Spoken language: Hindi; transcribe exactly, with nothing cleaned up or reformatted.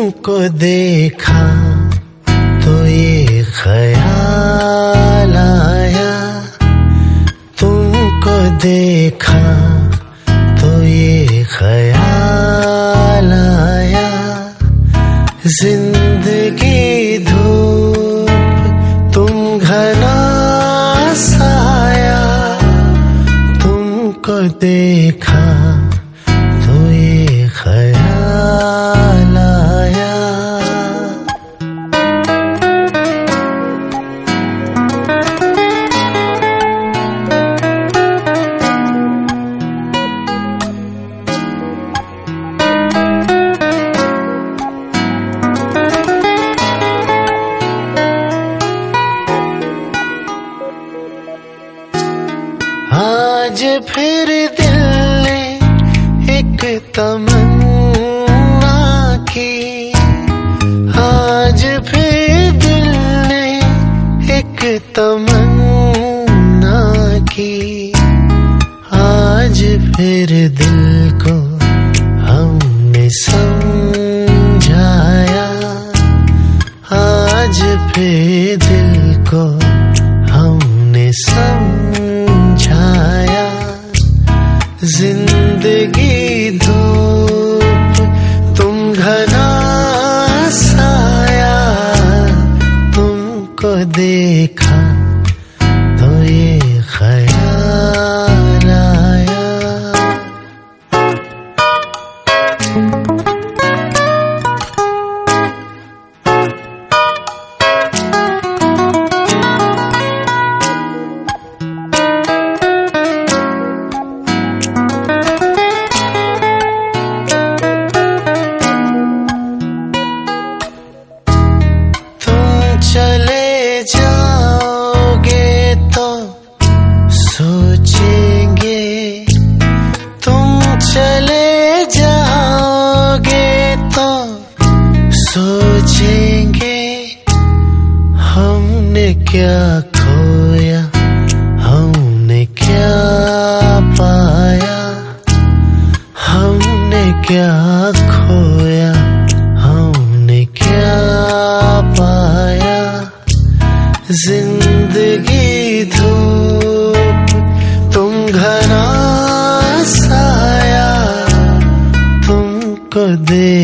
तुमको देखा तो ये ख्याल आया, तुमको देखा तो ये ख्याल आया, जिंदगी धूप तुम घना साया, तुमको देखा तो ये ख्याल आया। आज फिर दिल ने एक तमन्ना की, आज फिर दिल ने एक तमन्ना की, आज फिर दिल को हमने समझाया, आज फिर दिल को हमने समझाया, जिंदगी धूप तुम घना साया, तुमको देखा तो ये ख्याल आया। चले जाओगे तो सोचेंगे, तुम चले जाओगे तो सोचेंगे, हमने क्या खोया हमने क्या पाया, हमने क्या खोया हमने क्या पाया, जिंदगी धूप तुम घना साया, तुमको दे